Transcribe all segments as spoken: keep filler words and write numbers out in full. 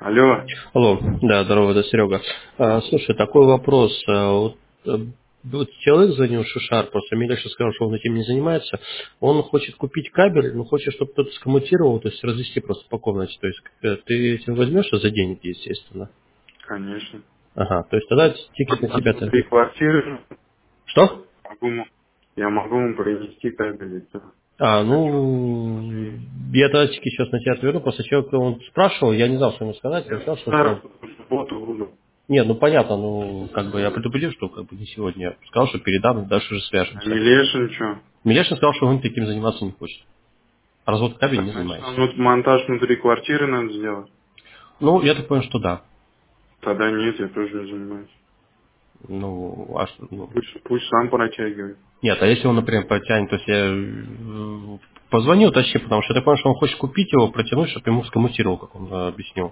Алло, Алло, да, здорово, это Серега. А, слушай, такой вопрос. А, вот, э, вот человек звонил Шушар, просто мне лишь сказал, что он этим не занимается. Он хочет купить кабель, но хочет, чтобы кто-то скоммутировал, то есть развести просто по комнате. То есть э, ты этим возьмешься за деньги, естественно. конечно. Ага, то есть тогда тикет на Монтаж себя-то. внутри квартиры Что? могу, ему- я могу ему принести кабель. и всё. А, Хочу. ну, я тогда тикет сейчас на тебя отверну, просто человек, он спрашивал, я не знал, что ему сказать, я сказал, что он сказал, Завтра в субботу буду. не, ну понятно, ну, как бы я предупредил, что как бы не сегодня. Я сказал, что передам, и дальше уже А свяжемся. Милешин что? Миляшин сказал, что он таким заниматься не хочет. Развод кабель Так не значит, занимается. нам вот монтаж внутри квартиры надо сделать. Ну, я так понял, что да. Тогда нет, я тоже не занимаюсь. Ну, а что, ну, Пусть, пусть сам протягивает. нет, а если он, например, протянет, то есть я э, позвоню, уточни, потому что я так понял, что он хочет купить его, протянуть, чтобы ему скоммутировал, как он э, объяснил.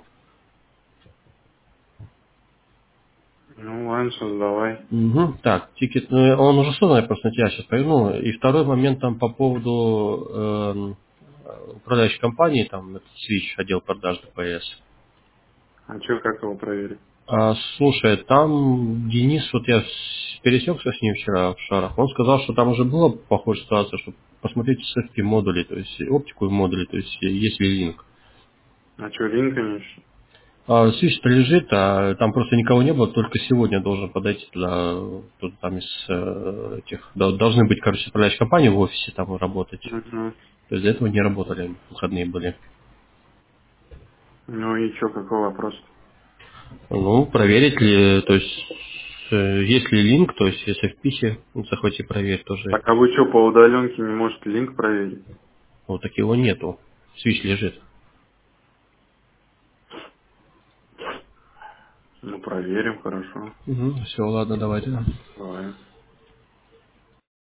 Ну ладно, создавай. Угу. Так, тикет, ну, он уже создан, я просто на тебя сейчас поверну. И второй момент там по поводу эм, э, управляющей компании, там, это Switch, отдел продаж ДПС. А что, как его проверить? А, слушай, там Денис, вот я с- пересекся с ним вчера в шарах, он сказал, что там уже была похожая ситуация, что посмотреть все-таки модули, то есть оптику и модули, то есть есть ли линк. А что, линка нет? что ли? А свич-то лежит, а там просто никого не было, только сегодня должен подойти туда, кто-то там из э, этих, дол- должны быть, короче, управляющие компании в офисе там работать. Мгм. То есть до этого не работали, выходные были. Ну и что, какой вопрос? Ну, проверить ли, то есть э, есть ли линк, то есть если в писе, ну, захвати проверь тоже. Так а вы что, по удаленке не можете линк проверить? Вот так его нету. Свич лежит. Ну проверим, хорошо. Угу, все, ладно, давайте. Давай.